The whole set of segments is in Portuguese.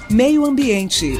Meio Ambiente.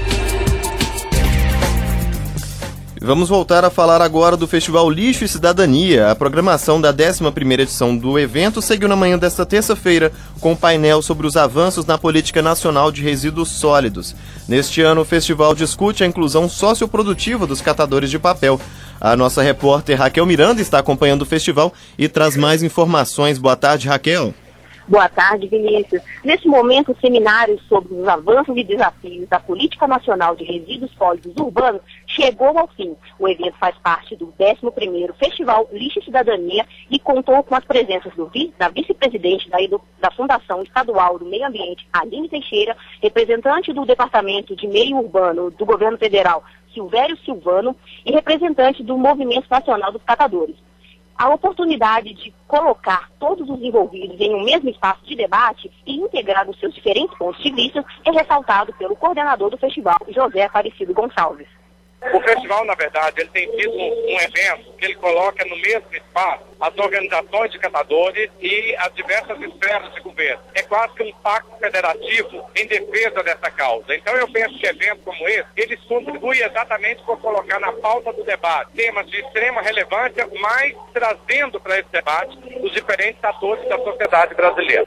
Vamos voltar a falar agora do Festival Lixo e Cidadania. A programação da 11ª edição do evento seguiu na manhã desta terça-feira com um painel sobre os avanços na política nacional de resíduos sólidos. Neste ano, o festival discute a inclusão socioprodutiva dos catadores de papel. A nossa repórter Raquel Miranda está acompanhando o festival e traz mais informações. Boa tarde, Raquel. Boa tarde, Vinícius. Nesse momento, o seminário sobre os avanços e desafios da Política Nacional de Resíduos Sólidos Urbanos chegou ao fim. O evento faz parte do 11º Festival Lixo e Cidadania e contou com as presenças da vice-presidente da Fundação Estadual do Meio Ambiente, Aline Teixeira, representante do Departamento de Meio Urbano do Governo Federal, Silvério Silvano, e representante do Movimento Nacional dos Catadores. A oportunidade de colocar todos os envolvidos em um mesmo espaço de debate e integrar os seus diferentes pontos de vista é ressaltado pelo coordenador do festival, José Aparecido Gonçalves. O festival, na verdade, ele tem sido um evento que ele coloca no mesmo espaço as organizações de catadores e as diversas esferas de governo. É quase que um pacto federativo em defesa dessa causa. Então eu penso que eventos como esse, eles contribuem exatamente por colocar na pauta do debate temas de extrema relevância, mas trazendo para esse debate os diferentes atores da sociedade brasileira.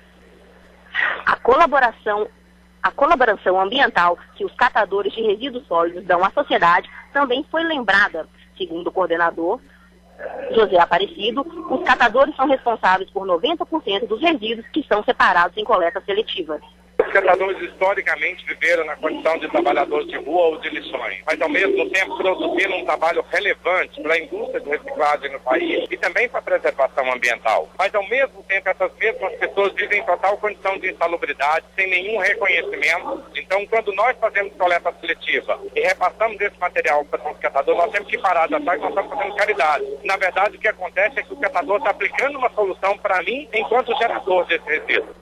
A colaboração ambiental que os catadores de resíduos sólidos dão à sociedade também foi lembrada. Segundo o coordenador, José Aparecido, os catadores são responsáveis por 90% dos resíduos que são separados em coleta seletiva. Os catadores historicamente viveram na condição de trabalhadores de rua ou de lixões, mas ao mesmo tempo produziram um trabalho relevante para a indústria de reciclagem no país e também para a preservação ambiental. Mas ao mesmo tempo essas mesmas pessoas vivem em total condição de insalubridade, sem nenhum reconhecimento. Então quando nós fazemos coleta seletiva e repassamos esse material para os catadores, nós temos que parar de achar que nós estamos fazendo caridade. Na verdade o que acontece é que o catador está aplicando uma solução para mim enquanto gerador desse resíduo.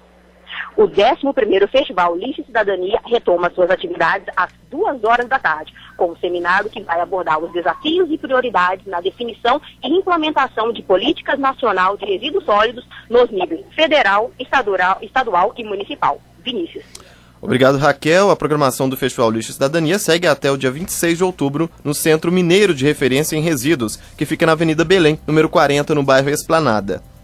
O 11º Festival Lixo e Cidadania retoma suas atividades às 2h da tarde, com um seminário que vai abordar os desafios e prioridades na definição e implementação de políticas nacional de resíduos sólidos nos níveis federal, estadual e municipal. Vinícius. Obrigado, Raquel. A programação do Festival Lixo e Cidadania segue até o dia 26 de outubro no Centro Mineiro de Referência em Resíduos, que fica na Avenida Belém, número 40, no bairro Esplanada.